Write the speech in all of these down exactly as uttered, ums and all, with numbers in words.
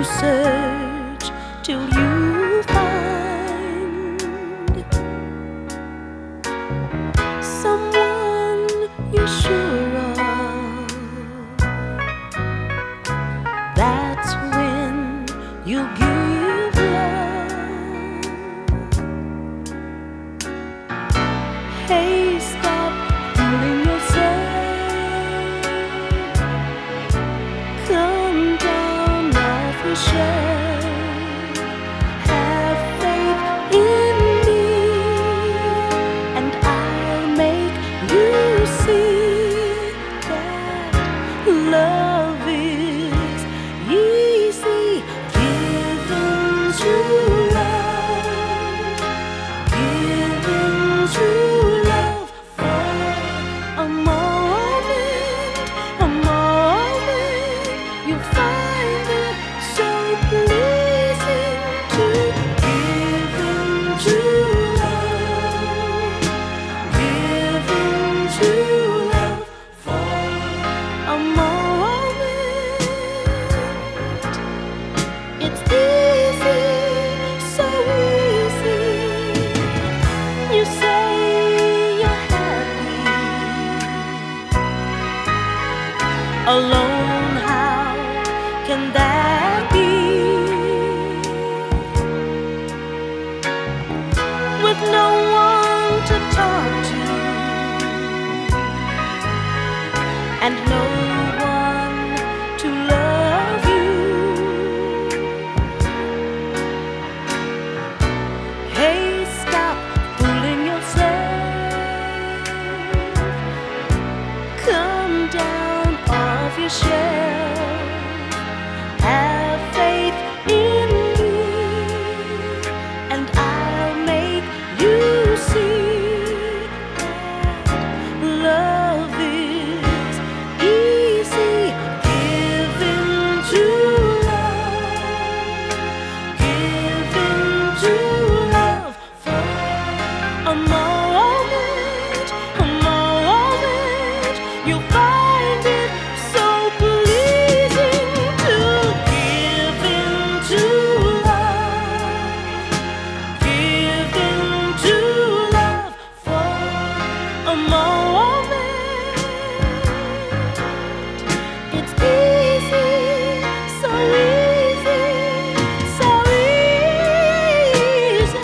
search till you find someone you're sure of. That's when you'll give love. Hey, stop fooling yourself. Come down off your shelf. Have faith in me, and I'll make you see that love is easy. Giving true love, giving true love for a moment, a moment. You find it so pleasing to giving true love, giving true love for a moment. It's easy, so easy. You say you're happy alone. How can that be? With no one to talk to and no one to love you. Hey, stop fooling yourself. Come down off your shelf. Have faith in me, and I'll make you see that love is easy. Giving true love, giving true love for a moment, a moment. You'll find it so pleasing to giving true love, giving true love for a moment. It's easy, so easy, so easy.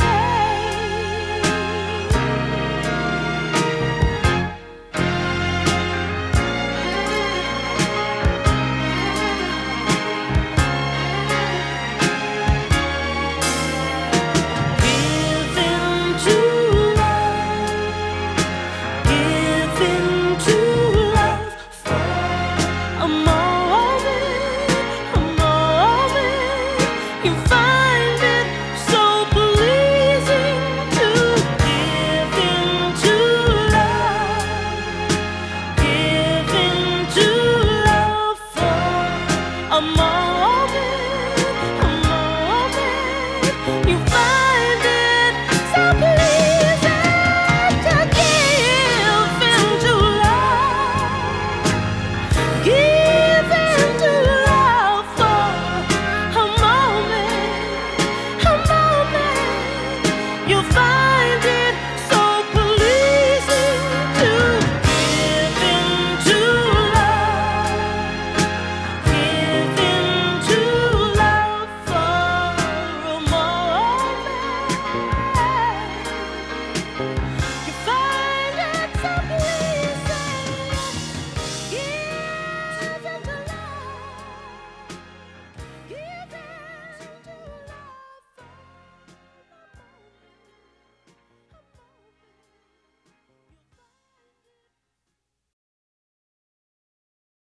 Giving true love, giving true love for a moment, a moment. You find it so pleasing to giving true love, giving true love for a moment.